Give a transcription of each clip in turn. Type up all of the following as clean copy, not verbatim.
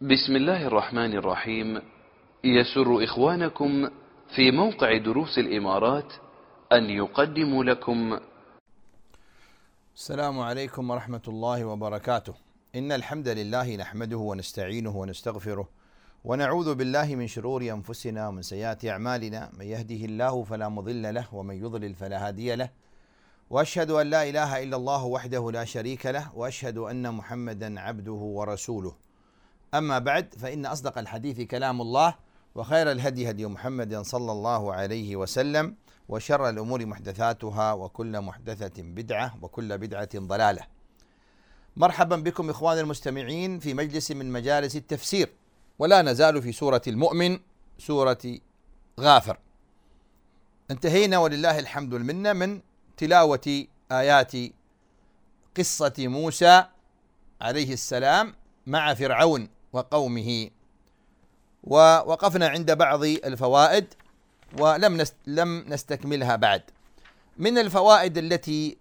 بسم الله الرحمن الرحيم. يسر إخوانكم في موقع دروس الإمارات أن يقدموا لكم السلام عليكم ورحمة الله وبركاته. إن الحمد لله نحمده ونستعينه ونستغفره ونعوذ بالله من شرور أنفسنا ومن سيئات أعمالنا، من يهده الله فلا مضل له ومن يضلل فلا هادي له، وأشهد أن لا إله إلا الله وحده لا شريك له، وأشهد أن محمدا عبده ورسوله. أما بعد، فإن أصدق الحديث كلام الله، وخير الهدي هدي محمد صلى الله عليه وسلم، وشر الأمور محدثاتها، وكل محدثة بدعة، وكل بدعة ضلالة. مرحبا بكم إخواني المستمعين في مجلس من مجالس التفسير، ولا نزال في سورة المؤمن، سورة غافر. انتهينا ولله الحمد والمنة من تلاوة آيات قصة موسى عليه السلام مع فرعون وقومه، ووقفنا عند بعض الفوائد ولم نستكملها بعد. من الفوائد التي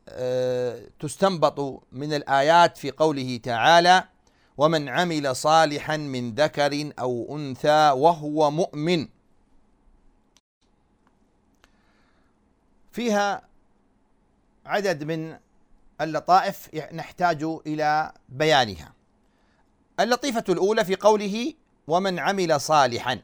تستنبط من الآيات في قوله تعالى: ومن عمل صالحا من ذكر أو أنثى وهو مؤمن، فيها عدد من اللطائف نحتاج إلى بيانها. اللطيفة الأولى في قوله ومن عمل صالحا.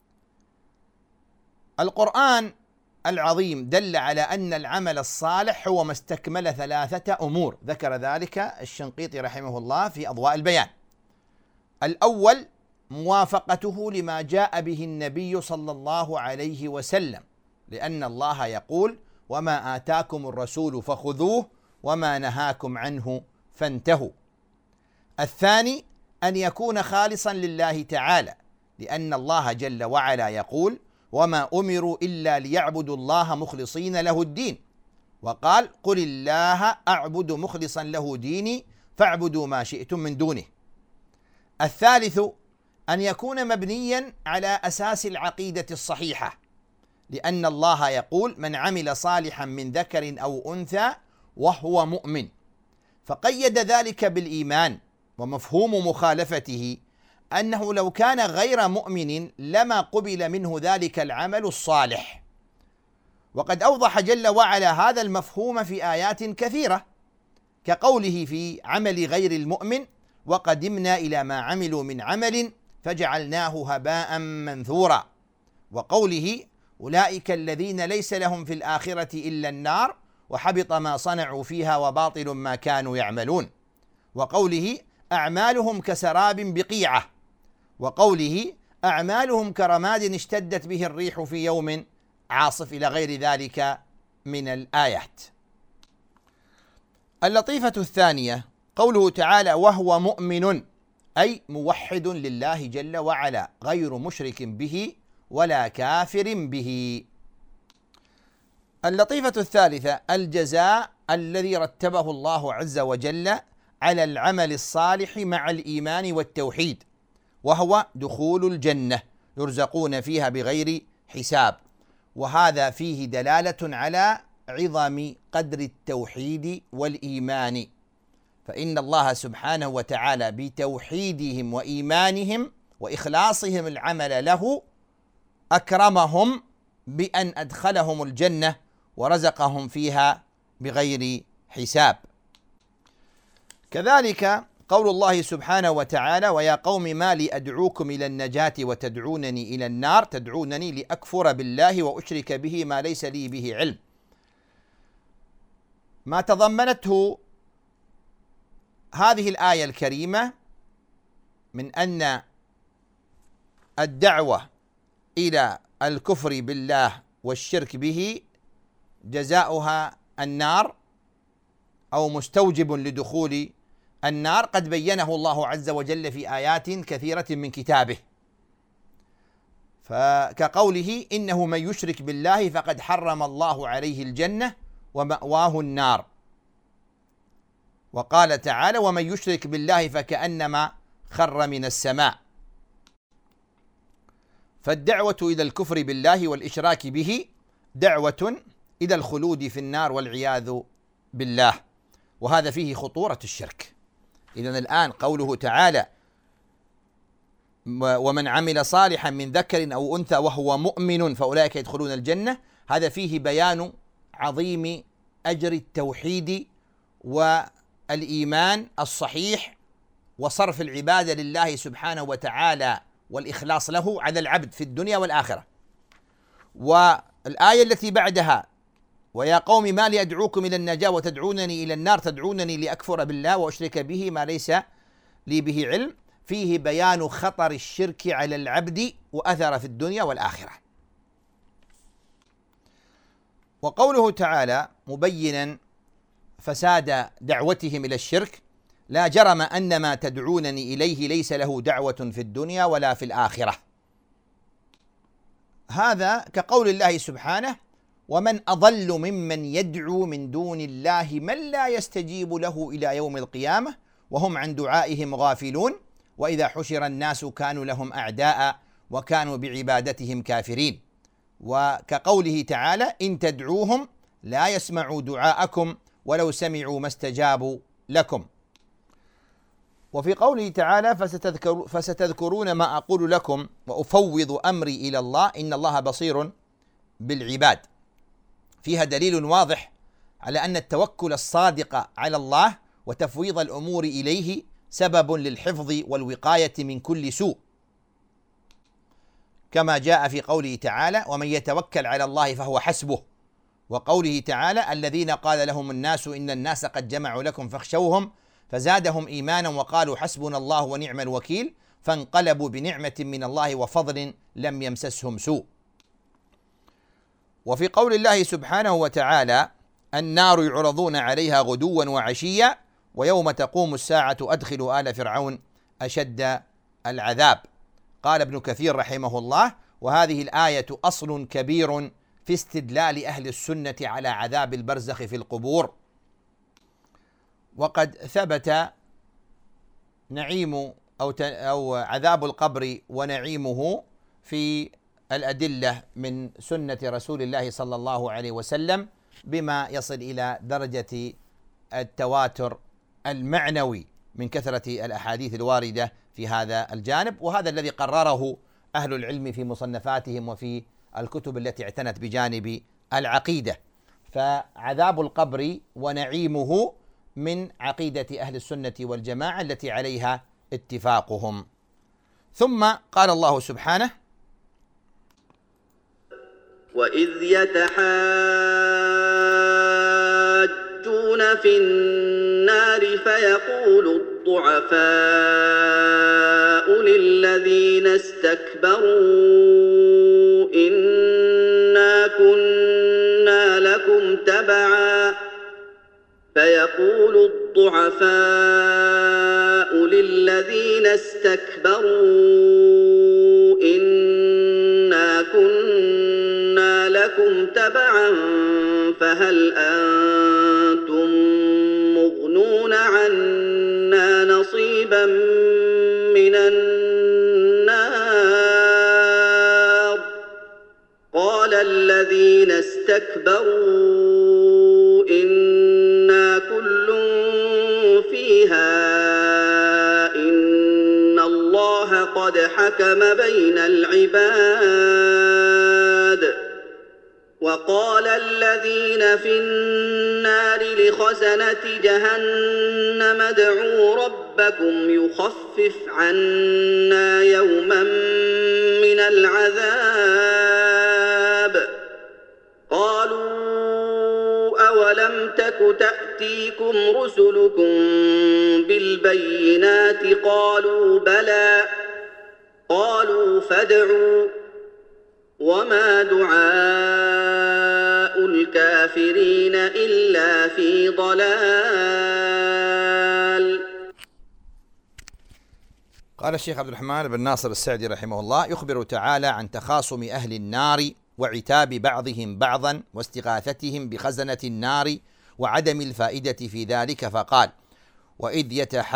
القرآن العظيم دل على أن العمل الصالح هو ما استكمل ثلاثة أمور، ذكر ذلك الشنقيطي رحمه الله في أضواء البيان. الأول موافقته لما جاء به النبي صلى الله عليه وسلم، لأن الله يقول: وما آتاكم الرسول فخذوه وما نهاكم عنه فانتهوا. الثاني أن يكون خالصا لله تعالى، لأن الله جل وعلا يقول: وما أمروا إلا ليعبدوا الله مخلصين له الدين، وقال: قل الله أعبد مخلصا له ديني فاعبدوا ما شئتم من دونه. الثالث أن يكون مبنيا على أساس العقيدة الصحيحة، لأن الله يقول: من عمل صالحا من ذكر أو أنثى وهو مؤمن، فقيد ذلك بالإيمان. ومفهوم مخالفته أنه لو كان غير مؤمن لما قبل منه ذلك العمل الصالح. وقد أوضح جل وعلا هذا المفهوم في آيات كثيرة، كقوله في عمل غير المؤمن: وقدمنا إلى ما عملوا من عمل فجعلناه هباء منثورا. وقوله: أولئك الذين ليس لهم في الآخرة إلا النار وحبط ما صنعوا فيها وباطل ما كانوا يعملون. وقوله: أعمالهم كسراب بقيعة. وقوله: أعمالهم كرماد اشتدت به الريح في يوم عاصف، إلى غير ذلك من الآيات. اللطيفة الثانية قوله تعالى: وهو مؤمن، أي موحد لله جل وعلا غير مشرك به ولا كافر به. اللطيفة الثالثة الجزاء الذي رتبه الله عز وجل على العمل الصالح مع الإيمان والتوحيد، وهو دخول الجنة يرزقون فيها بغير حساب. وهذا فيه دلالة على عظم قدر التوحيد والإيمان، فإن الله سبحانه وتعالى بتوحيدهم وإيمانهم وإخلاصهم العمل له أكرمهم بأن أدخلهم الجنة ورزقهم فيها بغير حساب. كذلك قول الله سبحانه وتعالى: ويا قوم ما لي أدعوكم إلى النجاة وتدعونني إلى النار، تدعونني لأكفر بالله وأشرك به ما ليس لي به علم. ما تضمنته هذه الآية الكريمة من أن الدعوة إلى الكفر بالله والشرك به جزاؤها النار، أو مستوجب لدخول النار، قد بينه الله عز وجل في آيات كثيرة من كتابه، فكقوله: إنه من يشرك بالله فقد حرم الله عليه الجنة ومأواه النار. وقال تعالى: ومن يشرك بالله فكأنما خر من السماء. فالدعوة إلى الكفر بالله والإشراك به دعوة إلى الخلود في النار والعياذ بالله، وهذا فيه خطورة الشرك. إذن الآن قوله تعالى: ومن عمل صالحا من ذكر أو أنثى وهو مؤمن فأولئك يدخلون الجنة. هذا فيه بيان عظيم أجر التوحيد والإيمان الصحيح وصرف العبادة لله سبحانه وتعالى والإخلاص له على العبد في الدنيا والآخرة. والآية التي بعدها: ويا قوم ما لي أدعوكم إلى النجاة وتدعونني إلى النار تدعونني لأكفر بالله وأشرك به ما ليس لي به علم، فيه بيان خطر الشرك على العبد وأثر في الدنيا والآخرة. وقوله تعالى مبينا فساد دعوتهم إلى الشرك: لا جرم أن ما تدعونني إليه ليس له دعوة في الدنيا ولا في الآخرة. هذا كقول الله سبحانه: ومن أضل ممن يدعو من دون الله من لا يستجيب له إلى يوم القيامة وهم عن دعائهم غافلون وإذا حشر الناس كانوا لهم أعداء وكانوا بعبادتهم كافرين. وكقوله تعالى: إن تدعوهم لا يسمعوا دعاءكم ولو سمعوا ما استجابوا لكم. وفي قوله تعالى: فستذكرون ما أقول لكم وأفوض أمري إلى الله إن الله بصير بالعباد. فيها دليل واضح على أن التوكل الصادق على الله وتفويض الأمور إليه سبب للحفظ والوقاية من كل سوء، كما جاء في قوله تعالى: ومن يتوكل على الله فهو حسبه. وقوله تعالى: الذين قال لهم الناس إن الناس قد جمعوا لكم فاخشوهم فزادهم إيمانا وقالوا حسبنا الله ونعم الوكيل فانقلبوا بنعمة من الله وفضل لم يمسسهم سوء. وفي قول الله سبحانه وتعالى: النار يعرضون عليها غدوا وعشيا ويوم تقوم الساعة أدخلوا آل فرعون أشد العذاب. قال ابن كثير رحمه الله: وهذه الآية أصل كبير في استدلال أهل السنة على عذاب البرزخ في القبور. وقد ثبت نعيم أو عذاب القبر ونعيمه في الأدلة من سنة رسول الله صلى الله عليه وسلم بما يصل إلى درجة التواتر المعنوي من كثرة الأحاديث الواردة في هذا الجانب، وهذا الذي قرره أهل العلم في مصنفاتهم وفي الكتب التي اعتنت بجانب العقيدة. فعذاب القبر ونعيمه من عقيدة أهل السنة والجماعة التي عليها اتفاقهم. ثم قال الله سبحانه: وإذ يتحاجون في النار فيقول الضعفاء للذين استكبروا إنا كنا لكم تبعا فهل أنتم مغنون عنا نصيبا من النار قال الذين استكبروا إنا كل فيها إن الله قد حكم بين العباد. وقال الذين في النار لخزنة جهنم ادعوا ربكم يخفف عنا يوما من العذاب قالوا أولم تك تأتيكم رسلكم بالبينات قالوا بلى قالوا فادعوا وما دعاء الكافرين إلا في ضلال. قال الشيخ عبد الرحمن بن ناصر السعدي رحمه الله: يخبر تعالى عن تخاصم أهل النار وعتاب بعضهم بعضا واستغاثتهم بخزنة النار وعدم الفائدة في ذلك، فقال: وإذ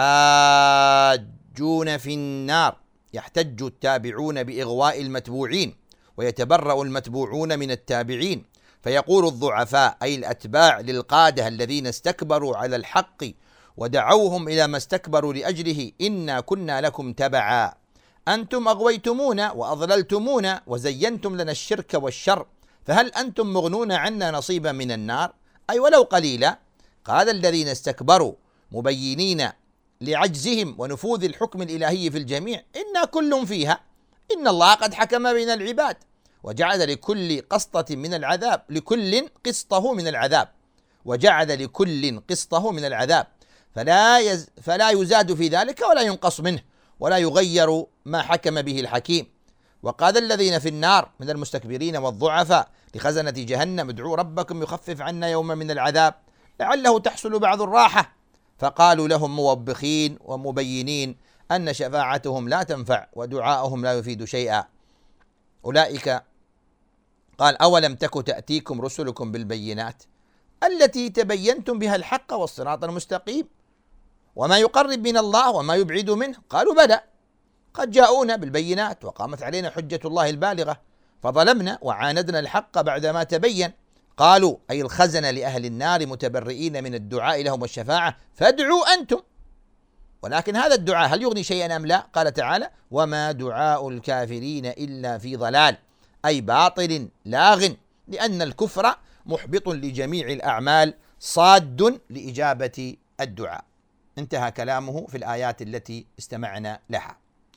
يتحاجون في النار يحتج التابعون بإغواء المتبوعين ويتبرأ المتبوعون من التابعين، فيقول الضعفاء أي الأتباع للقادة الذين استكبروا على الحق ودعوهم إلى ما استكبروا لأجله: إنا كنا لكم تبعا، أنتم أغويتمونا وأضللتمونا وزينتم لنا الشرك والشر، فهل أنتم مغنون عنا نصيبا من النار؟ أي ولو قليلا. قال الذين استكبروا مبينين لعجزهم ونفوذ الحكم الإلهي في الجميع إنا كل فيها إن الله قد حكم بين العباد وجعل لكل قسطة من العذاب لكل قسطه من العذاب وجعل لكل قسطه من العذاب فلا يزاد في ذلك ولا ينقص منه ولا يغير ما حكم به الحكيم. وقال الذين في النار من المستكبرين والضعفاء لخزنة جهنم ادعوا ربكم يخفف عنا يوما من العذاب لعله تحصل بعض الراحة، فقالوا لهم موبخين ومبينين أن شفاعتهم لا تنفع ودعاءهم لا يفيد شيئا. أولئك قال أولم تك تأتيكم رسلكم بالبينات التي تبينتم بها الحق والصراط المستقيم وما يقرب من الله وما يبعد منه؟ قالوا بلى قد جاءونا بالبينات وقامت علينا حجة الله البالغة فظلمنا وعاندنا الحق بعدما تبين. قالوا أي الخزنة لأهل النار متبرئين من الدعاء لهم والشفاعة فادعوا أنتم. ولكن هذا الدعاء هل يغني شيئا أم لا؟ قال تعالى وما دعاء الكافرين إلا في ضلال، أي باطل لاغ، لأن الكفر محبط لجميع الأعمال صاد لإجابة الدعاء. انتهى كلامه في الآيات التي استمعنا لها.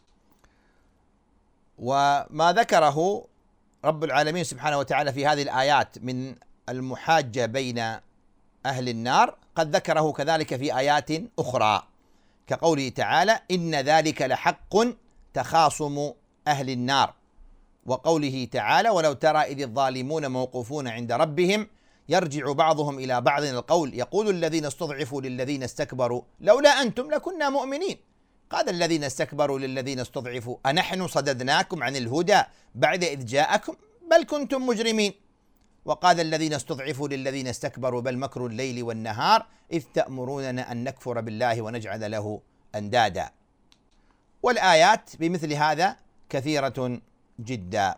وما ذكره رب العالمين سبحانه وتعالى في هذه الآيات من المحاجة بين أهل النار قد ذكره كذلك في آيات أخرى كقوله تعالى إن ذلك لحق تخاصم أهل النار، وقوله تعالى ولو ترى إذ الظالمون موقوفون عند ربهم يرجع بعضهم إلى بعض القول يقول الذين استضعفوا للذين استكبروا لولا أنتم لكنا مؤمنين. قال الذين استكبروا للذين استضعفوا أنحن صددناكم عن الهدى بعد إذ جاءكم بل كنتم مجرمين. وقال الذين استضعفوا للذين استكبروا بل مكر الليل والنهار إذ تأمروننا أن نكفر بالله ونجعل له أندادا. والآيات بمثل هذا كثيرة جدا.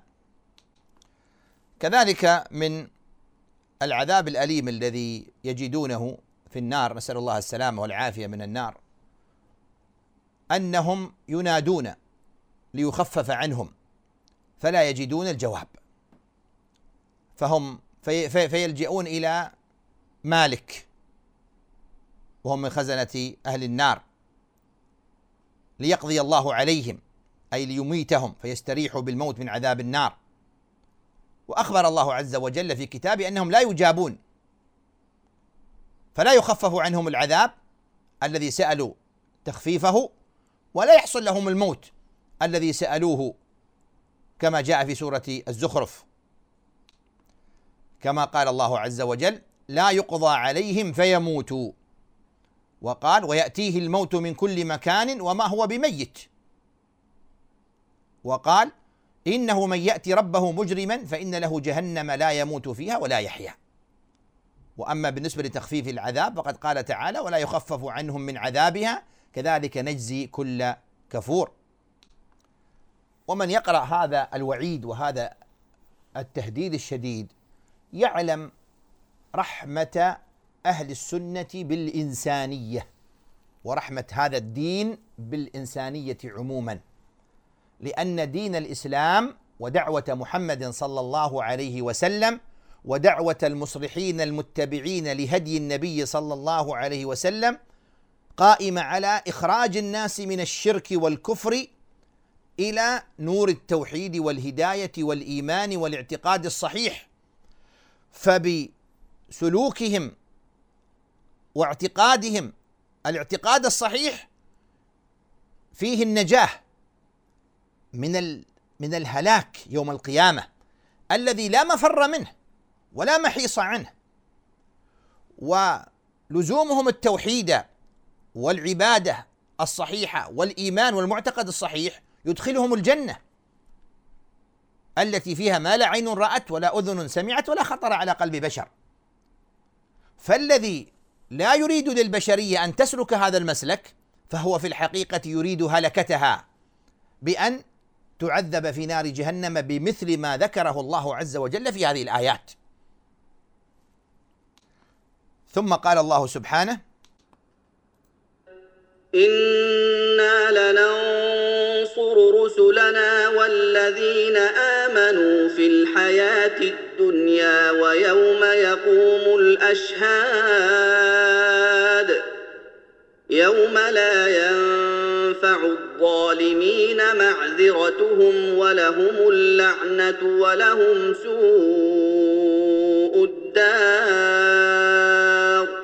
كذلك من العذاب الأليم الذي يجدونه في النار نسأل الله السلامة والعافية من النار أنهم ينادون ليخفف عنهم فلا يجدون الجواب، فهم فيلجئون إلى مالك وهم من خزنة أهل النار ليقضي الله عليهم أي ليميتهم فيستريحوا بالموت من عذاب النار. وأخبر الله عز وجل في كتابه أنهم لا يجابون فلا يخفف عنهم العذاب الذي سألوا تخفيفه ولا يحصل لهم الموت الذي سألوه كما جاء في سورة الزخرف كما قال الله عز وجل لا يقضى عليهم فيموتوا، وقال ويأتيه الموت من كل مكان وما هو بميت، وقال إنه من يأتي ربه مجرما فإن له جهنم لا يموت فيها ولا يحيا. وأما بالنسبة لتخفيف العذاب فقد قال تعالى ولا يخفف عنهم من عذابها كذلك نجزي كل كفور. ومن يقرأ هذا الوعيد وهذا التهديد الشديد يعلم رحمة أهل السنة بالإنسانية ورحمة هذا الدين بالإنسانية عموما، لأن دين الإسلام ودعوة محمد صلى الله عليه وسلم ودعوة المصلحين المتبعين لهدي النبي صلى الله عليه وسلم قائمة على إخراج الناس من الشرك والكفر إلى نور التوحيد والهداية والإيمان والاعتقاد الصحيح. فبسلوكهم واعتقادهم الاعتقاد الصحيح فيه النجاة من الهلاك يوم القيامة الذي لا مفر منه ولا محيص عنه. ولزومهم التوحيد والعبادة الصحيحة والإيمان والمعتقد الصحيح يدخلهم الجنة التي فيها ما لا عين رأت ولا أذن سمعت ولا خطر على قلب بشر. فالذي لا يريد للبشرية أن تسلك هذا المسلك فهو في الحقيقة يريد هلكتها بأن تعذب في نار جهنم بمثل ما ذكره الله عز وجل في هذه الآيات. ثم قال الله سبحانه إنا لننصر رسلنا والذين آمنوا في الحياة الدنيا ويوم يقوم الأشهاد يوم لا ينفع الظالمين معذرتهم ولهم اللعنة ولهم سوء الدار.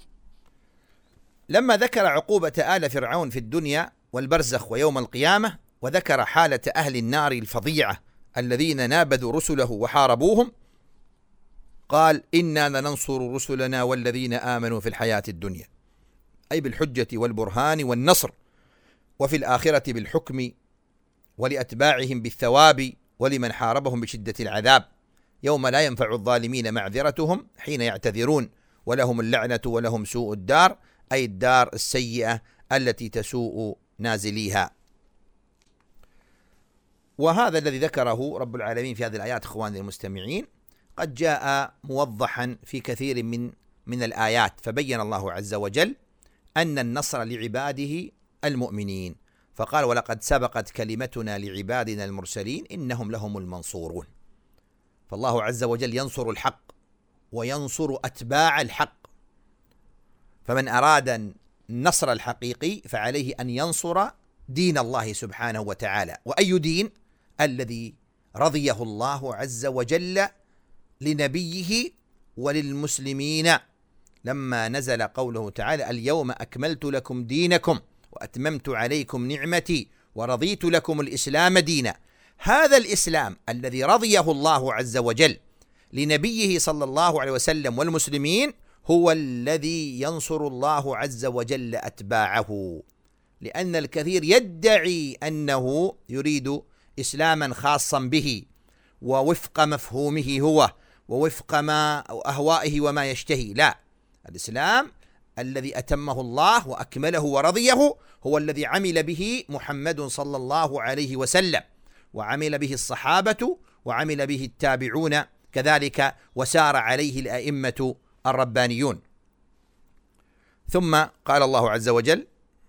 لما ذكر عقوبة آل فرعون في الدنيا والبرزخ ويوم القيامة، وذكر حالة أهل النار الفظيعة الذين نابذوا رسله وحاربوهم، قال: إنا لننصر رسلنا والذين آمنوا في الحياة الدنيا، أي بالحجة والبرهان والنصر، وفي الآخرة بالحكم ولأتباعهم بالثواب ولمن حاربهم بشدة العذاب، يوم لا ينفع الظالمين معذرتهم حين يعتذرون، ولهم اللعنة ولهم سوء الدار، أي الدار السيئة التي تسوء نازليها. وهذا الذي ذكره رب العالمين في هذه الآيات إخواني المستمعين قد جاء موضحا في كثير من الآيات، فبين الله عز وجل أن النصر لعباده المؤمنين، فقال: ولقد سبقت كلمتنا لعبادنا المرسلين إنهم لهم المنصورون. فالله عز وجل ينصر الحق وينصر أتباع الحق، فمن أراد النصر الحقيقي فعليه أن ينصر دين الله سبحانه وتعالى. وأي دين؟ الذي رضيه الله عز وجل لنبيه وللمسلمين، لما نزل قوله تعالى: اليوم أكملت لكم دينكم وأتممت عليكم نعمتي ورضيت لكم الإسلام دينا. هذا الإسلام الذي رضيه الله عز وجل لنبيه صلى الله عليه وسلم والمسلمين هو الذي ينصر الله عز وجل أتباعه، لأن الكثير يدعي أنه يريد إسلاما خاصا به ووفق مفهومه هو ووفق ما أهوائه وما يشتهي. لا، الإسلام الذي أتمه الله وأكمله ورضيه هو الذي عمل به محمد صلى الله عليه وسلم، وعمل به الصحابة، وعمل به التابعون كذلك، وسار عليه الأئمة الربانيون. ثم قال الله عز وجل: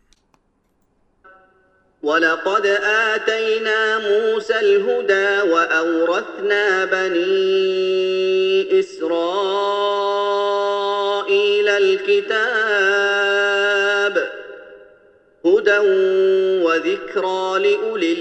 ولقد آتينا موسى الهدى وأورثنا بني إسرائيل الكتاب هدى وذكرى لأولي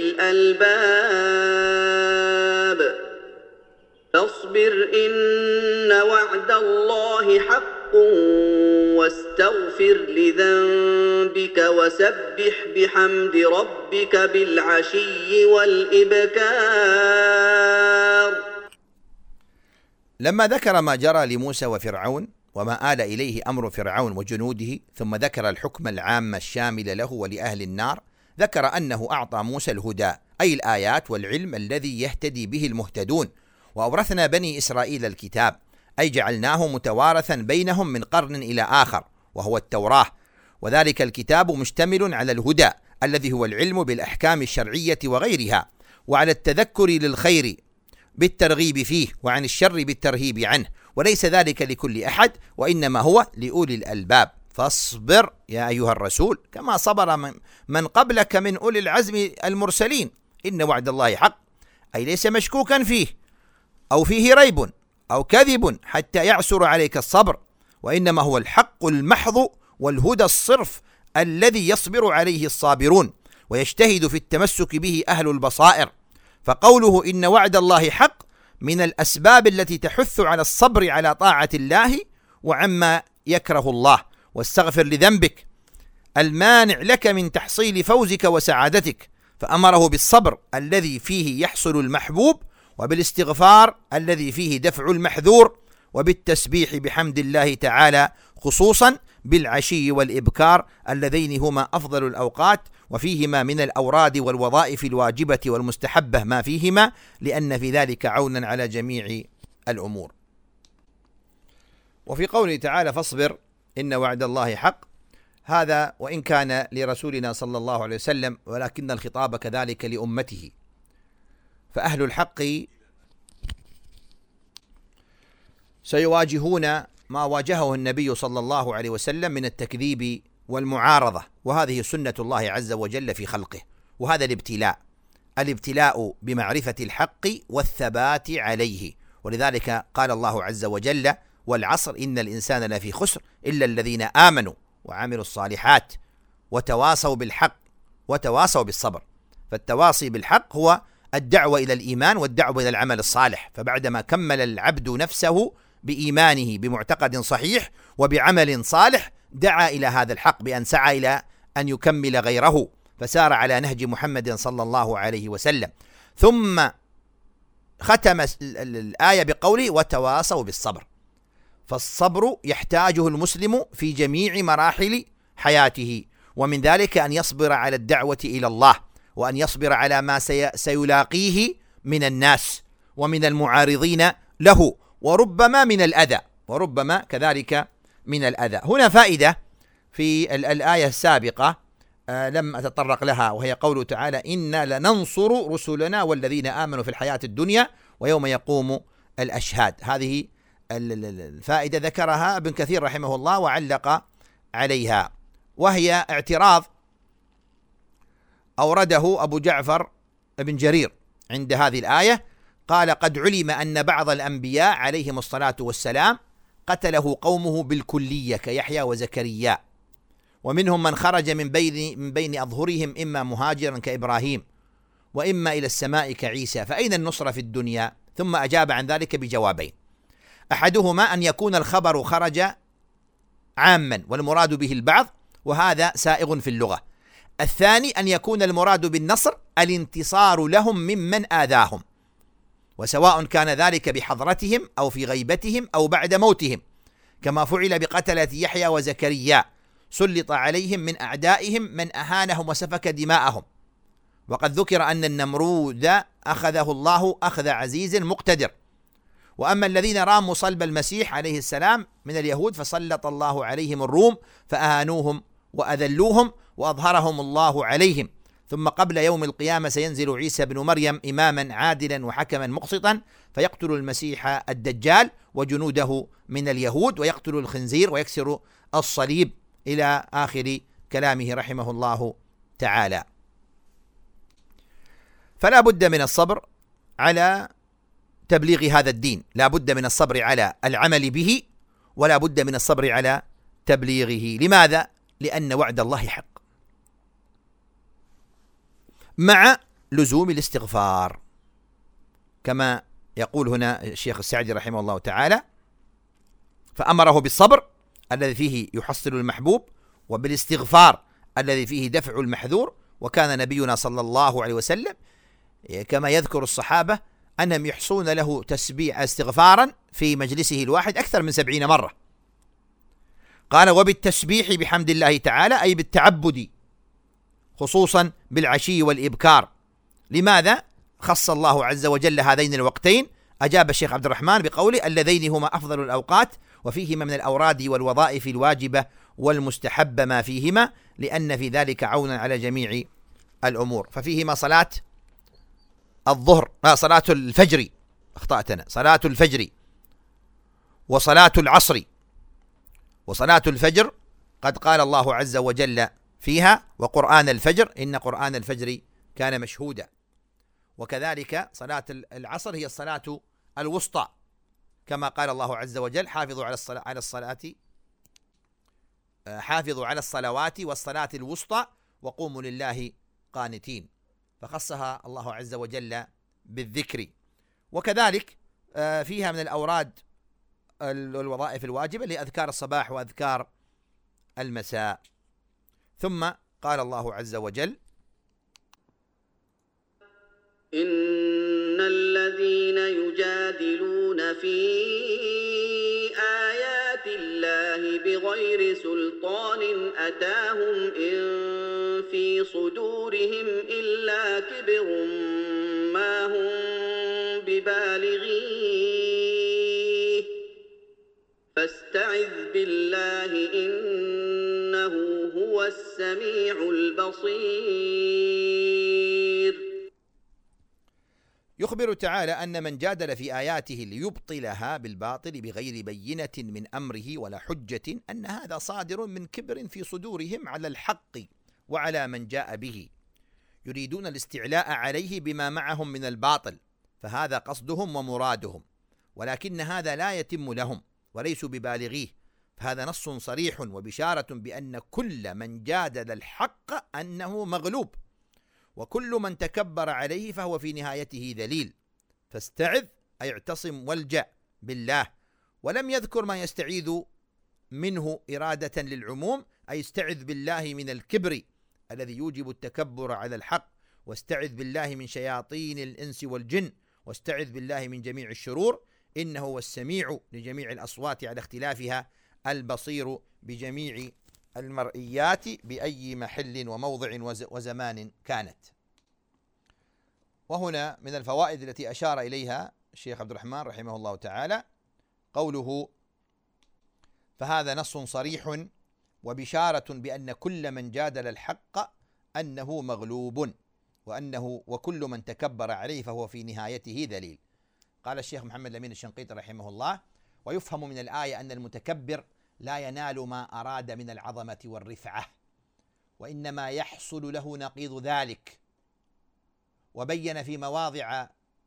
الألباب فاصبر إن وعد الله حق واستغفر لذنبك وسبح بحمد ربك بالعشي والإبكار. لما ذكر ما جرى لموسى وفرعون وما آل إليه أمر فرعون وجنوده، ثم ذكر الحكم العام الشامل له ولأهل النار، ذكر أنه أعطى موسى الهدى، أي الآيات والعلم الذي يهتدي به المهتدون، وأورثنا بني إسرائيل الكتاب، أي جعلناه متوارثا بينهم من قرن إلى آخر، وهو التوراة، وذلك الكتاب مشتمل على الهدى الذي هو العلم بالأحكام الشرعية وغيرها، وعلى التذكر للخير بالترغيب فيه، وعن الشر بالترهيب عنه، وليس ذلك لكل أحد، وإنما هو لأولي الألباب. فاصبر يا أيها الرسول كما صبر من قبلك من أولي العزم المرسلين، إن وعد الله حق، أي ليس مشكوكا فيه أو فيه ريب أو كذب حتى يعسر عليك الصبر، وإنما هو الحق المحض والهدى الصرف الذي يصبر عليه الصابرون ويجتهد في التمسك به أهل البصائر. فقوله إن وعد الله حق من الأسباب التي تحث على الصبر على طاعة الله وعما يكره الله، واستغفر لذنبك المانع لك من تحصيل فوزك وسعادتك، فأمره بالصبر الذي فيه يحصل المحبوب، وبالاستغفار الذي فيه دفع المحذور، وبالتسبيح بحمد الله تعالى خصوصا بالعشي والإبكار اللذين هما أفضل الأوقات، وفيهما من الأوراد والوظائف الواجبة والمستحبة ما فيهما، لأن في ذلك عونا على جميع الأمور. وفي قوله تعالى فاصبر إن وعد الله حق، هذا وإن كان لرسولنا صلى الله عليه وسلم، ولكن الخطاب كذلك لأمته، فأهل الحق سيواجهون ما واجهه النبي صلى الله عليه وسلم من التكذيب والمعارضة، وهذه سنة الله عز وجل في خلقه، وهذا الابتلاء. الابتلاء بمعرفة الحق والثبات عليه. ولذلك قال الله عز وجل: والعصر إن الإنسان لفي خسر إلا الذين آمنوا وعملوا الصالحات وتواصوا بالحق وتواصوا بالصبر. فالتواصي بالحق هو الدعوة إلى الإيمان والدعوة إلى العمل الصالح. فبعدما كمل العبد نفسه بإيمانه بمعتقد صحيح وبعمل صالح، دعا إلى هذا الحق بأن سعى إلى أن يكمل غيره، فسار على نهج محمد صلى الله عليه وسلم. ثم ختم الآية بقوله: وتواصوا بالصبر. فالصبر يحتاجه المسلم في جميع مراحل حياته، ومن ذلك أن يصبر على الدعوة إلى الله، وأن يصبر على ما سيلاقيه من الناس ومن المعارضين له، وربما من الأذى، وربما كذلك من الأذى. هنا فائدة في الآية السابقة لم أتطرق لها، وهي قوله تعالى: إنا لننصر رسلنا والذين آمنوا في الحياة الدنيا ويوم يقوم الأشهاد. هذه الفائدة ذكرها ابن كثير رحمه الله وعلق عليها، وهي اعتراض أورده أبو جعفر بن جرير عند هذه الآية. قال: قد علم أن بعض الأنبياء عليهم الصلاة والسلام قتله قومه بالكلية كيحيى وزكريا، ومنهم من خرج من بين أظهرهم إما مهاجرا كإبراهيم وإما إلى السماء كعيسى، فأين النصرة في الدنيا؟ ثم أجاب عن ذلك بجوابين: أحدهما أن يكون الخبر خرج عاما والمراد به البعض، وهذا سائغ في اللغة. الثاني أن يكون المراد بالنصر الانتصار لهم ممن آذاهم، وسواء كان ذلك بحضرتهم أو في غيبتهم أو بعد موتهم، كما فعل بقتلة يحيى وزكريا، سلط عليهم من أعدائهم من أهانهم وسفك دماءهم. وقد ذكر أن النمرود أخذه الله أخذ عزيز مقتدر. وأما الذين راموا صلب المسيح عليه السلام من اليهود فسلط الله عليهم الروم فأهانوهم وأذلوهم وأظهرهم الله عليهم. ثم قبل يوم القيامة سينزل عيسى بن مريم إماما عادلا وحكما مقسطا، فيقتل المسيح الدجال وجنوده من اليهود، ويقتل الخنزير ويكسر الصليب، إلى آخر كلامه رحمه الله تعالى. فلا بد من الصبر على تبليغ هذا الدين، لا بد من الصبر على العمل به، ولا بد من الصبر على تبليغه. لماذا؟ لأن وعد الله حق، مع لزوم الاستغفار، كما يقول هنا الشيخ السعدي رحمه الله تعالى: فأمره بالصبر الذي فيه يحصل المحبوب، وبالاستغفار الذي فيه دفع المحذور. وكان نبينا صلى الله عليه وسلم كما يذكر الصحابة أنهم يحصون له استغفارا في مجلسه الواحد أكثر من 70 مرة. قال: وبالتسبيح بحمد الله تعالى، أي بالتعبد، خصوصا بالعشي والإبكار. لماذا خص الله عز وجل هذين الوقتين؟ أجاب الشيخ عبد الرحمن بقوله: اللذين هما أفضل الأوقات، وفيهما من الأوراد والوظائف الواجبة والمستحب ما فيهما، لأن في ذلك عونا على جميع الأمور. ففيهما صلاة الظهر، صلاة الفجر، أخطأت أنا، صلاة الفجر وصلاة العصر. وصلاة الفجر قد قال الله عز وجل فيها: وقرآن الفجر إن قرآن الفجر كان مشهودا. وكذلك صلاة العصر هي الصلاة الوسطى، كما قال الله عز وجل: حافظوا على الصلوات والصلاة الوسطى وقوموا لله قانتين، فخصها الله عز وجل بالذكر. وكذلك فيها من الأوراد الوظائف الواجبة لأذكار الصباح وأذكار المساء. ثم قال الله عز وجل: إن الذين يجادلون في آيات الله بغير سلطان أتاهم إن في صدورهم إلا كبر ما هم ببالغيه فاستعذ بالله إنه هو السميع البصير. يخبر تعالى أن من جادل في آياته ليبطلها بالباطل بغير بينة من أمره ولا حجة أن هذا صادر من كبر في صدورهم على الحق وعلى من جاء به. يريدون الاستعلاء عليه بما معهم من الباطل، فهذا قصدهم ومرادهم، ولكن هذا لا يتم لهم وليسوا ببالغيه، فهذا نص صريح وبشارة بأن كل من جادل الحق أنه مغلوب، وكل من تكبر عليه فهو في نهايته ذليل. فاستعذ أي اعتصم والجأ بالله، ولم يذكر ما يستعيذ منه إرادة للعموم، أي استعذ بالله من الكبر الذي يوجب التكبر على الحق، واستعذ بالله من شياطين الإنس والجن، واستعذ بالله من جميع الشرور، إنه هو السميع لجميع الأصوات على اختلافها، البصير بجميع المرئيات بأي محل وموضع وزمان كانت. وهنا من الفوائد التي أشار إليها الشيخ عبد الرحمن رحمه الله تعالى قوله: فهذا نص صريح وبشارة بأن كل من جادل الحق أنه مغلوب، وكل من تكبر عليه فهو في نهايته ذليل. قال الشيخ محمد الأمين الشنقيطي رحمه الله: ويفهم من الآية أن المتكبر لا ينال ما أراد من العظمة والرفعة، وإنما يحصل له نقيض ذلك. وبين في مواضع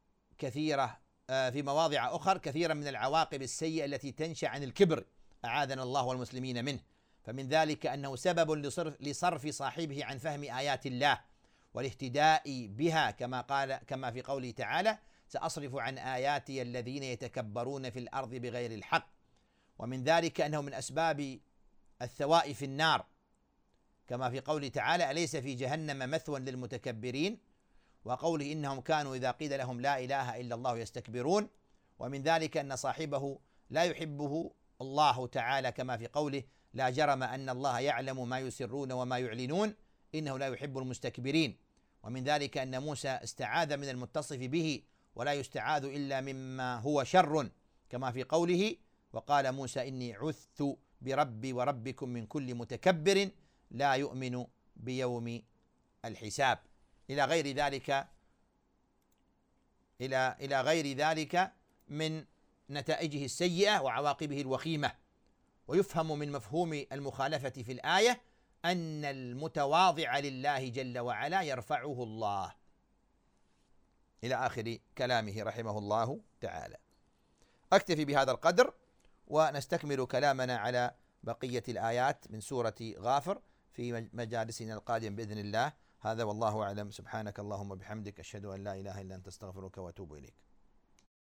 أخرى كثيرا من العواقب السيئة التي تنشأ عن الكبر، أعاذنا الله والمسلمين منه. فمن ذلك أنه سبب لصرف صاحبه عن فهم آيات الله والاهتداء بها، كما في قوله تعالى: سأصرف عن آياتي الذين يتكبرون في الأرض بغير الحق. ومن ذلك أنه من أسباب الثواء في النار، كما في قوله تعالى: أليس في جهنم مثوى للمتكبرين، وقوله: إنهم كانوا إذا قيل لهم لا إله إلا الله يستكبرون. ومن ذلك أن صاحبه لا يحبه الله تعالى، كما في قوله: لا جرم أن الله يعلم ما يسرون وما يعلنون إنه لا يحب المستكبرين. ومن ذلك أن موسى استعاذ من المتصف به، ولا يستعاذ إلا مما هو شر، كما في قوله: وقال موسى إني عذت بربي وربكم من كل متكبر لا يؤمن بيوم الحساب، إلى غير ذلك من نتائجه السيئة وعواقبه الوخيمة. ويفهم من مفهوم المخالفة في الآية أن المتواضع لله جل وعلا يرفعه الله، إلى آخر كلامه رحمه الله تعالى. أكتفي بهذا القدر، ونستكمل كلامنا على بقية الآيات من سورة غافر في مجالسنا القادم بإذن الله. هذا والله أعلم. سبحانك اللهم وبحمدك، أشهد أن لا إله إلا أنت، أستغفرك وأتوب إليك.